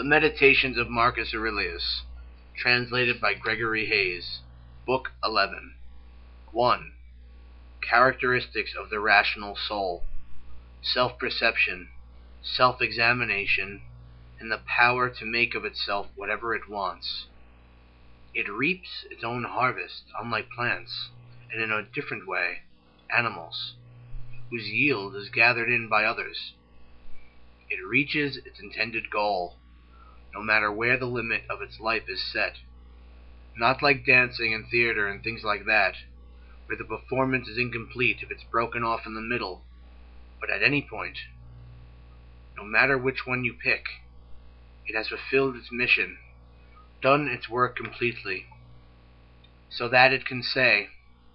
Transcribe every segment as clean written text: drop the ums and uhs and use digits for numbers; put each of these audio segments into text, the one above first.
The Meditations of Marcus Aurelius, translated by Gregory Hayes, Book 11. 1. Characteristics of the rational soul: self-perception, self-examination, and the power to make of itself whatever it wants. It reaps its own harvest, unlike plants, and in a different way, animals, whose yield is gathered in by others. It reaches its intended goal, no matter where the limit of its life is set. Not like dancing and theater and things like that, where the performance is incomplete if it's broken off in the middle, but at any point, no matter which one you pick, it has fulfilled its mission, done its work completely, so that it can say,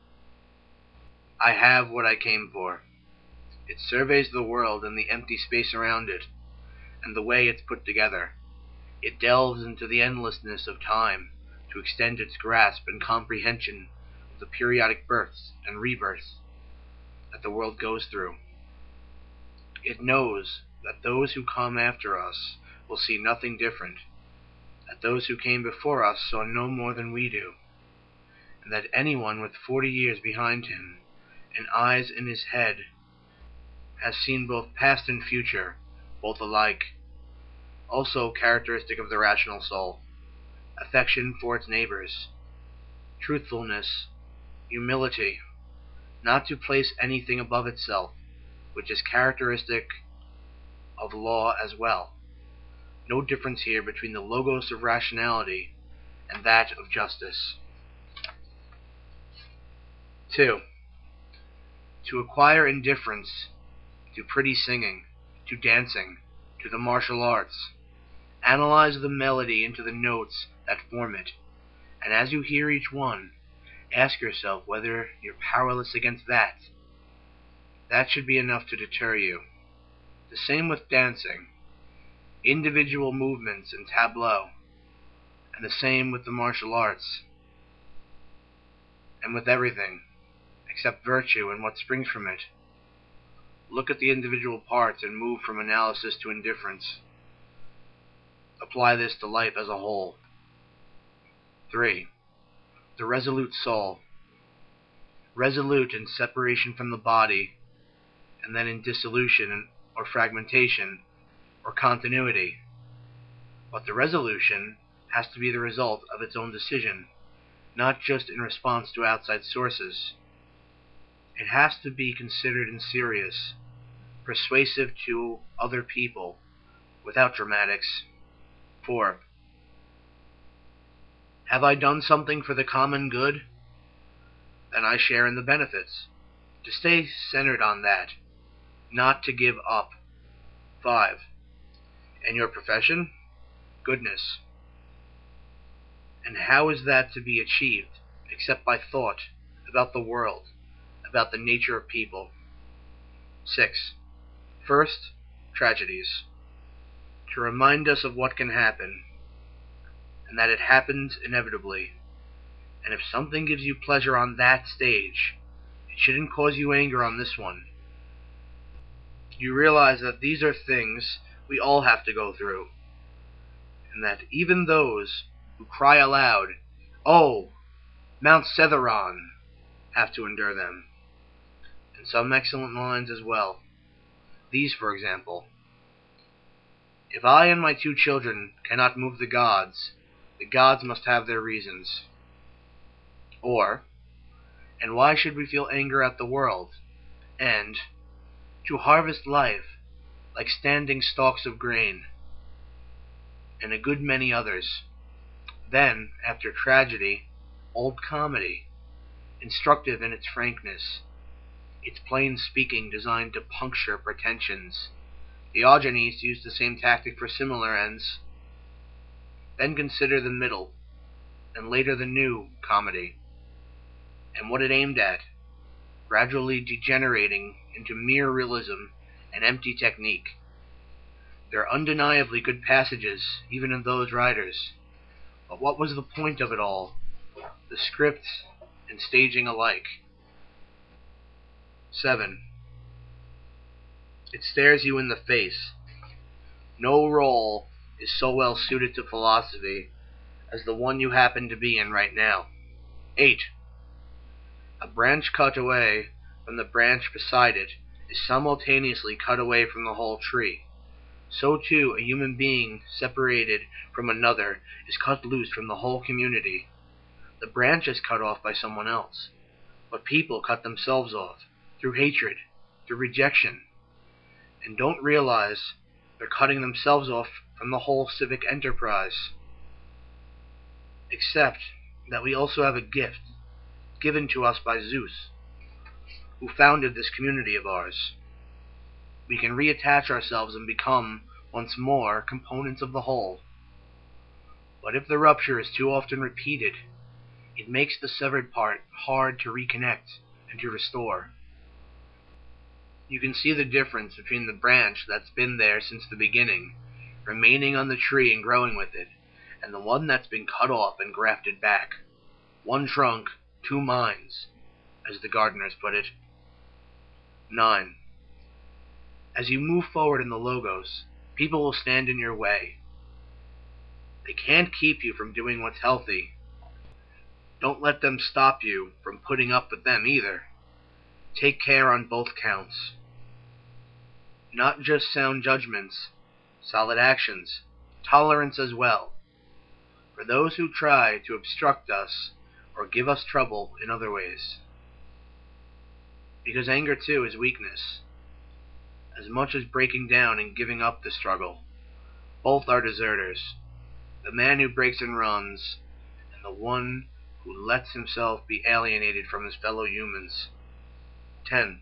"I have what I came for." It surveys the world and the empty space around it, and the way it's put together. It delves into the endlessness of time to extend its grasp and comprehension of the periodic births and rebirths that the world goes through. It knows that those who come after us will see nothing different, that those who came before us saw no more than we do, and that anyone with 40 years behind him and eyes in his head has seen both past and future, both alike. Also characteristic of the rational soul: affection for its neighbors, truthfulness, humility, not to place anything above itself, which is characteristic of law as well. No difference here between the logos of rationality and that of justice. 2. To acquire indifference to pretty singing, to dancing, to the martial arts. Analyze the melody into the notes that form it, and as you hear each one, ask yourself whether you're powerless against that. That should be enough to deter you. The same with dancing, individual movements and tableau, and the same with the martial arts, and with everything, except virtue and what springs from it. Look at the individual parts and move from analysis to indifference. Apply this to life as a whole. 3. The resolute soul. Resolute in separation from the body, and then in dissolution or fragmentation or continuity. But the resolution has to be the result of its own decision, not just in response to outside sources. It has to be considered and serious, persuasive to other people, without dramatics. 4. Have I done something for the common good? Then I share in the benefits. To stay centered on that, not to give up. 5. And your profession? Goodness. And how is that to be achieved, except by thought about the world, about the nature of people? 6. First, tragedies. To remind us of what can happen, and that it happens inevitably. And if something gives you pleasure on that stage, it shouldn't cause you anger on this one. You realize that these are things we all have to go through, and that even those who cry aloud, "Oh, Mount Cedharon," have to endure them. And some excellent lines as well. These, for example: "If I and my 2 children cannot move the gods must have their reasons." Or, "And why should we feel anger at the world?" And, "To harvest life like standing stalks of grain." And a good many others. Then, after tragedy, old comedy, instructive in its frankness, its plain speaking designed to puncture pretensions. Diogenes used the same tactic for similar ends. Then consider the middle, and later the new comedy, and what it aimed at, gradually degenerating into mere realism and empty technique. There are undeniably good passages, even in those writers. But what was the point of it all? The script and staging alike. 7. It stares you in the face. No role is so well suited to philosophy as the one you happen to be in right now. 8. A branch cut away from the branch beside it is simultaneously cut away from the whole tree. So too a human being separated from another is cut loose from the whole community. The branch is cut off by someone else, but people cut themselves off through hatred, through rejection, and don't realize they're cutting themselves off from the whole civic enterprise. Except that we also have a gift given to us by Zeus, who founded this community of ours. We can reattach ourselves and become, once more, components of the whole. But if the rupture is too often repeated, it makes the severed part hard to reconnect and to restore. You can see the difference between the branch that's been there since the beginning, remaining on the tree and growing with it, and the one that's been cut off and grafted back. One trunk, two minds, as the gardeners put it. 9. As you move forward in the Logos, people will stand in your way. They can't keep you from doing what's healthy. Don't let them stop you from putting up with them either. Take care on both counts. Not just sound judgments, solid actions, tolerance as well, for those who try to obstruct us or give us trouble in other ways. Because anger too is weakness, as much as breaking down and giving up the struggle. Both are deserters, the man who breaks and runs, and the one who lets himself be alienated from his fellow humans. 10.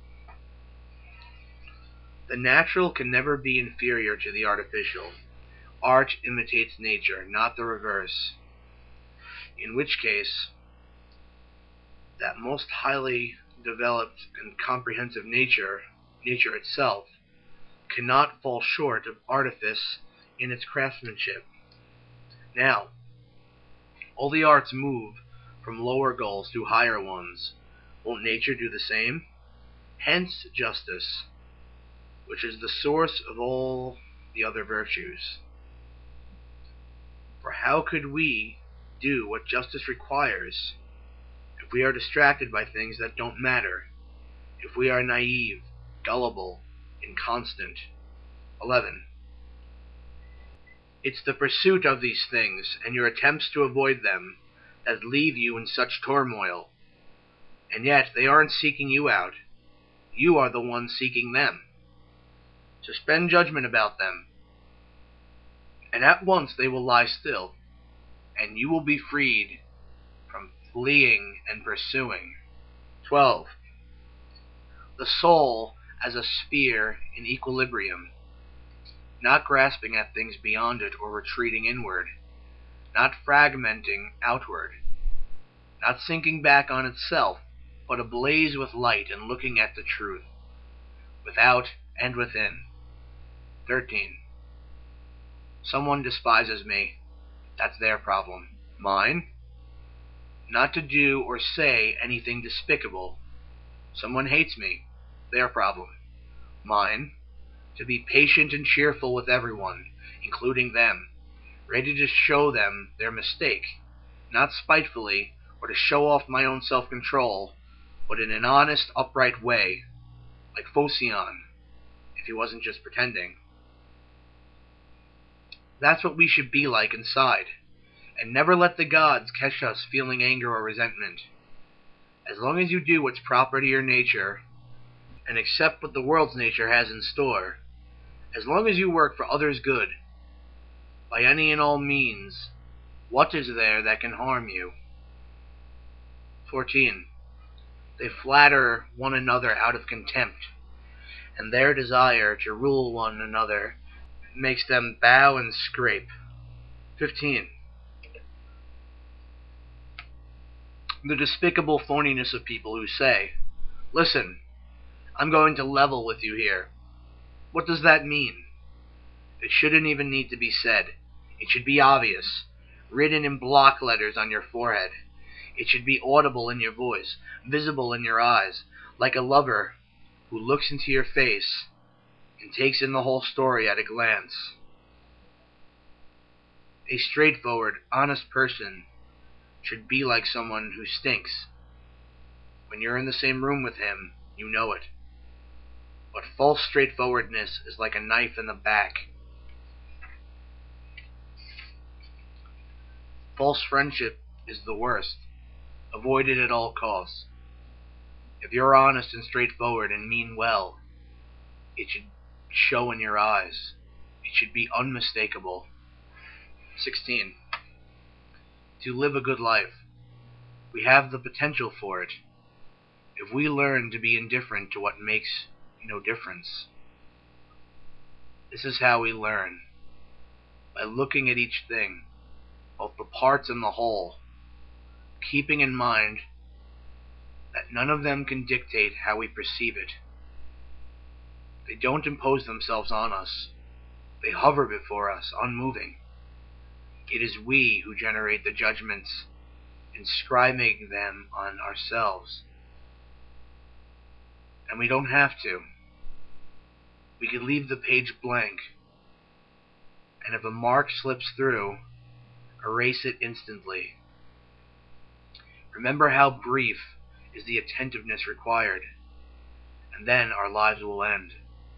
The natural can never be inferior to the artificial. Art imitates nature, not the reverse. In which case, that most highly developed and comprehensive nature itself, cannot fall short of artifice in its craftsmanship. Now, all the arts move from lower goals to higher ones. Won't nature do the same? Hence justice, which is the source of all the other virtues. For how could we do what justice requires if we are distracted by things that don't matter, if we are naive, gullible, inconstant? 11. It's the pursuit of these things and your attempts to avoid them that leave you in such turmoil. And yet they aren't seeking you out. You are the one seeking them. Suspend judgment about them, and at once they will lie still, and you will be freed from fleeing and pursuing. 12. The soul as a sphere in equilibrium, not grasping at things beyond it or retreating inward, not fragmenting outward, not sinking back on itself, but ablaze with light and looking at the truth, without and within. 13. Someone despises me. That's their problem. Mine? Not to do or say anything despicable. Someone hates me. Their problem. Mine? To be patient and cheerful with everyone, including them, ready to show them their mistake, not spitefully or to show off my own self-control, but in an honest, upright way, like Phocion, if he wasn't just pretending. That's what we should be like inside, and never let the gods catch us feeling anger or resentment. As long as you do what's proper to your nature, and accept what the world's nature has in store, as long as you work for others' good, by any and all means, what is there that can harm you? 14. They flatter one another out of contempt, and their desire to rule one another makes them bow and scrape. 15. The despicable phoniness of people who say, "Listen, I'm going to level with you here." What does that mean? It shouldn't even need to be said. It should be obvious, written in block letters on your forehead. It should be audible in your voice, visible in your eyes, like a lover who looks into your face and takes in the whole story at a glance. A straightforward, honest person should be like someone who stinks. When you're in the same room with him, you know it. But false straightforwardness is like a knife in the back. False friendship is the worst. Avoid it at all costs. If you're honest and straightforward and mean well, it should show in your eyes. It should be unmistakable. 16. To live a good life. We have the potential for it. If we learn to be indifferent to what makes no difference. This is how we learn. By looking at each thing, both the parts and the whole, keeping in mind that none of them can dictate how we perceive it. They don't impose themselves on us. They hover before us, unmoving. It is we who generate the judgments, inscribing them on ourselves. And we don't have to. We could leave the page blank, and if a mark slips through, erase it instantly. Remember how brief is the attentiveness required, and then our lives will end.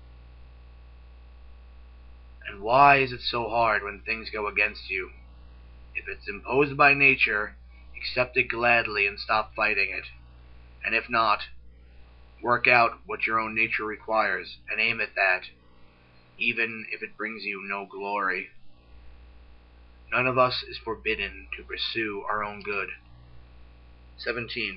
And why is it so hard when things go against you? If it's imposed by nature, accept it gladly and stop fighting it. And if not, work out what your own nature requires and aim at that, even if it brings you no glory. None of us is forbidden to pursue our own good. 17.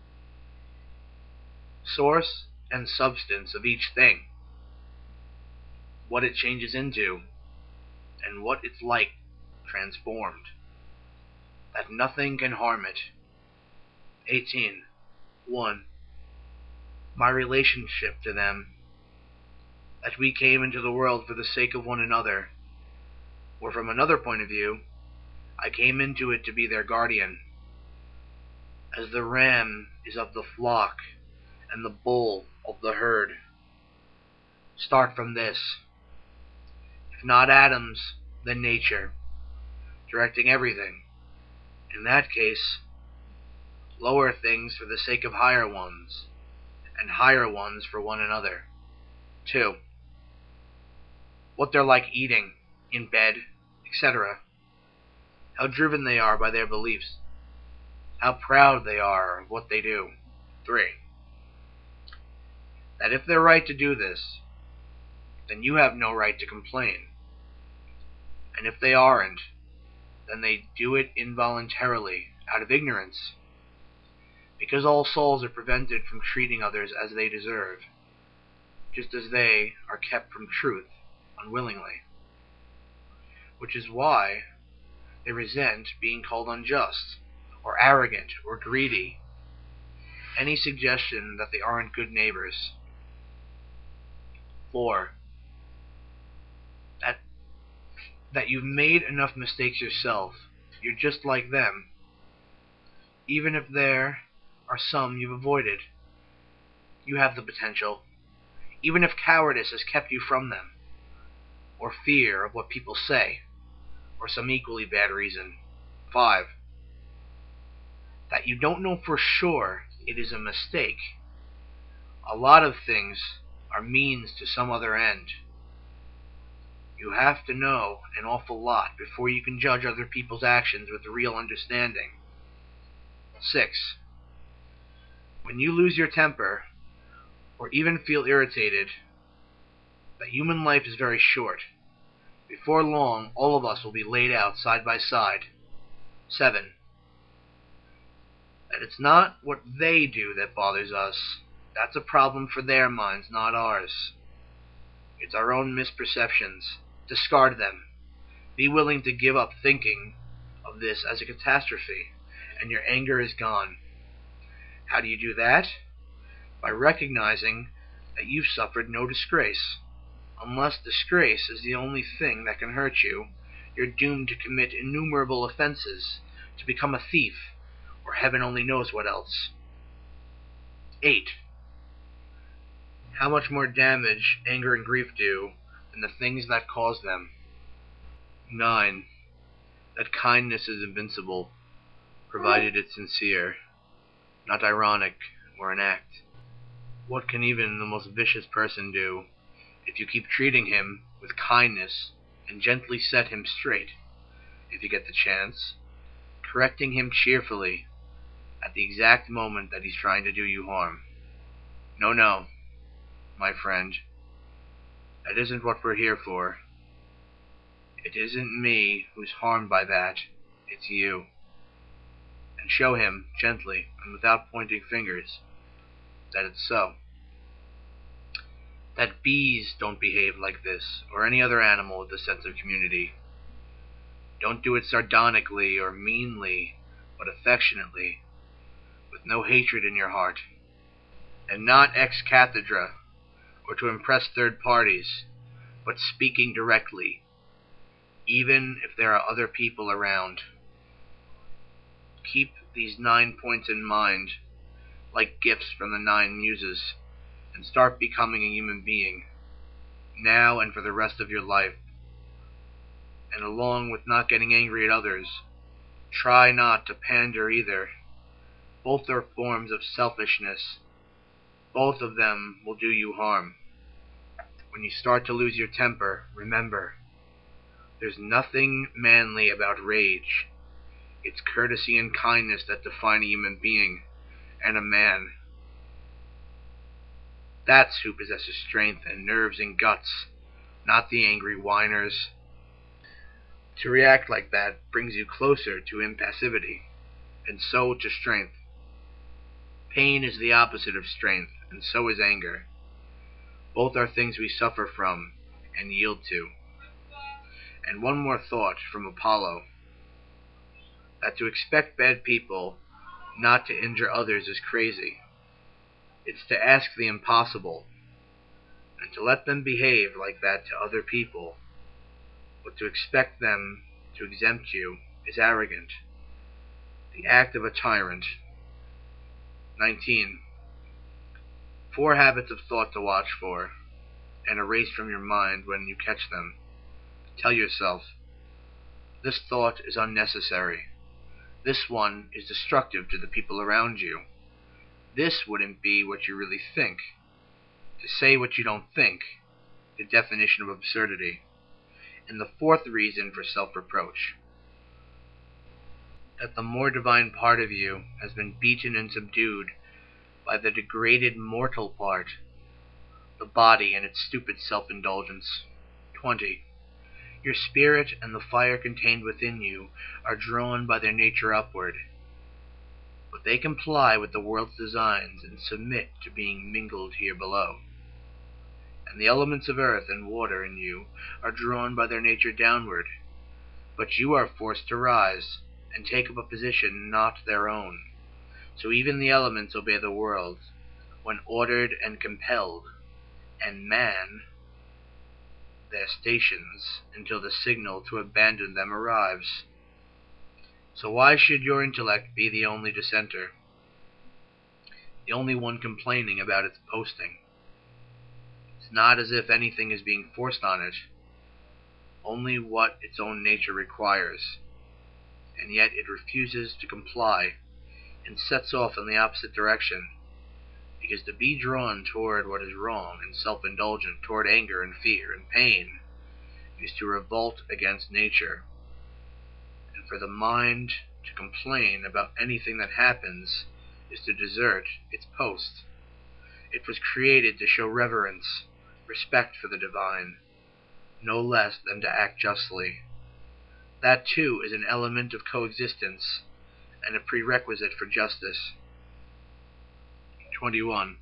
Source and substance of each thing. What it changes into, and what it's like transformed. That nothing can harm it. 18. 1. My relationship to them. That we came into the world for the sake of one another. Or from another point of view, I came into it to be their guardian. As the ram is of the flock, and the bull of the herd. Start from this. If not atoms, then nature, directing everything. In that case, lower things for the sake of higher ones, and higher ones for one another. 2. What they're like eating, in bed, etc. How driven they are by their beliefs. How proud they are of what they do. 3. That if they're right to do this, then you have no right to complain. And if they aren't, then they do it involuntarily, out of ignorance, because all souls are prevented from treating others as they deserve, just as they are kept from truth unwillingly. Which is why they resent being called unjust, or arrogant, or greedy, any suggestion that they aren't good neighbors. 4. That you've made enough mistakes yourself. You're just like them, even if there are some you've avoided. You have the potential, even if cowardice has kept you from them, or fear of what people say, or some equally bad reason. 5. That you don't know for sure it is a mistake. A lot of things are means to some other end. You have to know an awful lot before you can judge other people's actions with real understanding. 6. When you lose your temper, or even feel irritated, that human life is very short. Before long, all of us will be laid out side by side. 7. That it's not what they do that bothers us. That's a problem for their minds, not ours. It's our own misperceptions. Discard them. Be willing to give up thinking of this as a catastrophe, and your anger is gone. How do you do that? By recognizing that you've suffered no disgrace. Unless disgrace is the only thing that can hurt you, you're doomed to commit innumerable offenses, to become a thief, or heaven only knows what else. 8. How much more damage anger and grief do than the things that cause them. 9. that kindness is invincible, provided it's sincere, not ironic or an act. What can even the most vicious person do if you keep treating him with kindness and gently set him straight, if you get the chance, correcting him cheerfully at the exact moment that he's trying to do you harm? No, no, my friend, that isn't what we're here for. It isn't me who's harmed by that, it's you. And show him, gently and without pointing fingers, that it's so. That bees don't behave like this, or any other animal with a sense of community. Don't do it sardonically or meanly, but affectionately, with no hatred in your heart. And not ex cathedra, or to impress third parties, but speaking directly, even if there are other people around. Keep these 9 points in mind, like gifts from the 9 muses, and start becoming a human being, now and for the rest of your life. And along with not getting angry at others, try not to pander either. Both are forms of selfishness. Both of them will do you harm. When you start to lose your temper, remember, there's nothing manly about rage. It's courtesy and kindness that define a human being, and a man. That's who possesses strength and nerves and guts, not the angry whiners. To react like that brings you closer to impassivity, and so to strength. Pain is the opposite of strength, and so is anger. Both are things we suffer from and yield to. And one more thought from Apollo, that to expect bad people not to injure others is crazy. It's to ask the impossible, and to let them behave like that to other people, but to expect them to exempt you is arrogant, the act of a tyrant. 19. 4 habits of thought to watch for, and erase from your mind when you catch them. Tell yourself, this thought is unnecessary. This one is destructive to the people around you. This wouldn't be what you really think. To say what you don't think, the definition of absurdity. And the 4th reason for self-reproach, that the more divine part of you has been beaten and subdued by the degraded mortal part, the body and its stupid self-indulgence. 20. Your spirit and the fire contained within you are drawn by their nature upward, but they comply with the world's designs and submit to being mingled here below. And the elements of earth and water in you are drawn by their nature downward, but you are forced to rise and take up a position not their own. So even the elements obey the world, when ordered and compelled, and man their stations until the signal to abandon them arrives. So why should your intellect be the only dissenter, the only one complaining about its posting? It's not as if anything is being forced on it, only what its own nature requires, and yet it refuses to comply and sets off in the opposite direction, because to be drawn toward what is wrong and self-indulgent, toward anger and fear and pain, is to revolt against nature. And for the mind to complain about anything that happens is to desert its post. It was created to show reverence, respect for the divine, no less than to act justly. That too is an element of coexistence and a prerequisite for justice. 21.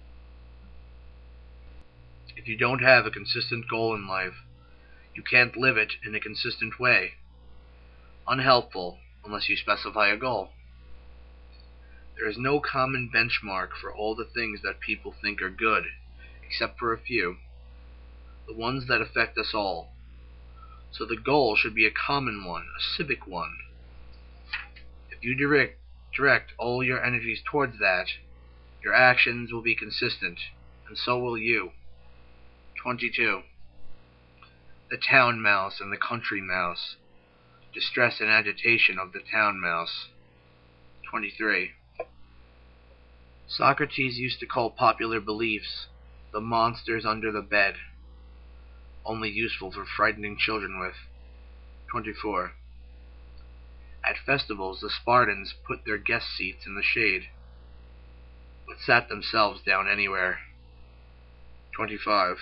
If you don't have a consistent goal in life, you can't live it in a consistent way. Unhelpful unless you specify a goal. There is no common benchmark for all the things that people think are good, except for a few, the ones that affect us all. So the goal should be a common one, a civic one. If you direct all your energies towards that, your actions will be consistent, and so will you. 22. The town mouse and the country mouse. distress and agitation of the town mouse. 23. Socrates used to call popular beliefs the monsters under the bed, only useful for frightening children with. 24. At festivals, the Spartans put their guest seats in the shade, but sat themselves down anywhere. 25.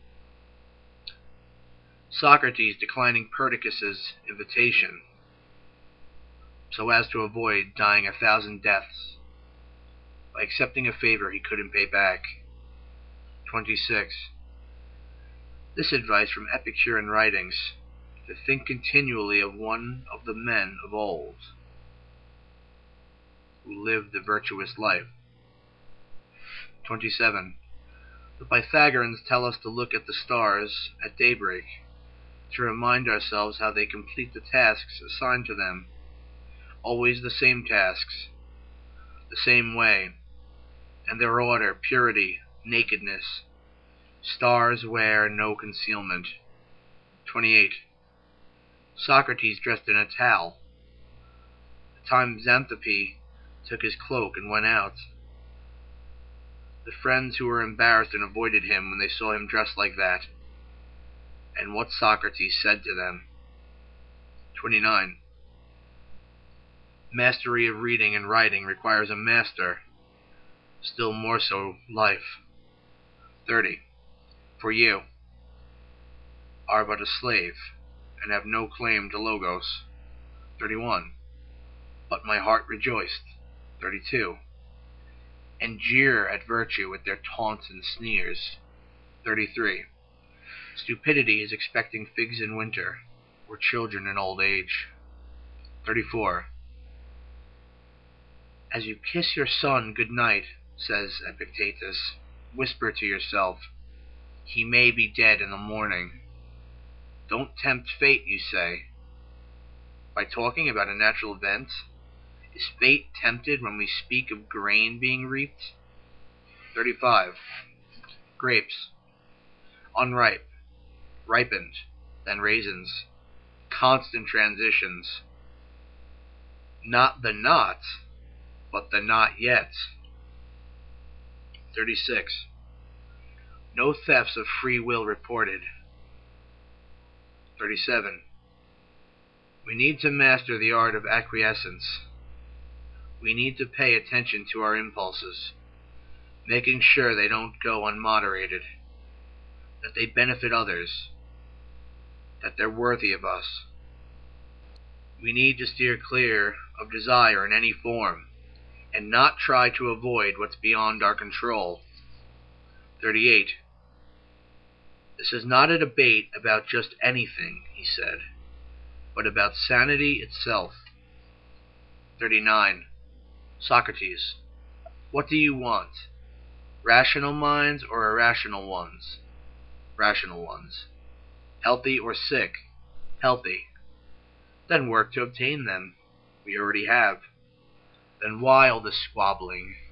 Socrates declining Perdiccas's invitation, so as to avoid dying 1,000 deaths, by accepting a favor he couldn't pay back. 26. This advice from Epicurean writings, to think continually of one of the men of old, who lived the virtuous life. 27. The Pythagoreans tell us to look at the stars at daybreak, to remind ourselves how they complete the tasks assigned to them, always the same tasks, the same way, and their order, purity, nakedness. Stars wear no concealment. 28. Socrates dressed in a towel. The time Xanthippe took his cloak and went out. The friends who were embarrassed and avoided him when they saw him dressed like that, and what Socrates said to them. 29. Mastery of reading and writing requires a master, still more so life. 30. For you are but a slave, and have no claim to Logos. 31. But my heart rejoiced. 32. And jeer at virtue with their taunts and sneers. 33. Stupidity is expecting figs in winter, or children in old age. 34. As you kiss your son good night, says Epictetus, whisper to yourself, he may be dead in the morning. Don't tempt fate, you say. By talking about a natural event, is fate tempted when we speak of grain being reaped? 35. Grapes. Unripe. Ripened. Then raisins. Constant transitions. Not the not, but the not yet. 36. No thefts of free will reported. 37. We need to master the art of acquiescence. We need to pay attention to our impulses, making sure they don't go unmoderated, that they benefit others, that they're worthy of us. We need to steer clear of desire in any form, and not try to avoid what's beyond our control. 38. This is not a debate about just anything, he said, but about sanity itself. 39. Socrates, what do you want? Rational minds or irrational ones? Rational ones. Healthy or sick? Healthy. Then work to obtain them. We already have. Then why all this squabbling?